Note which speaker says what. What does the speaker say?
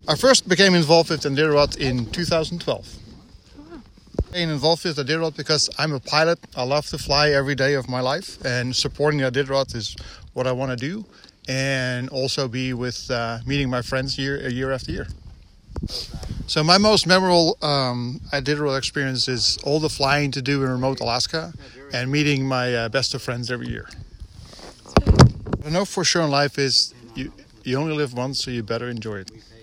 Speaker 1: I first became involved with Iditarod in 2012. I became involved with Iditarod because I'm a pilot. I love to fly every day of my life, and supporting Iditarod is what I want to do, and also be with meeting my friends year after year. So my most memorable Iditarod experience is all the flying to do in remote Alaska and meeting my best of friends every year. What I know for sure in life is you only live once, so you better enjoy it.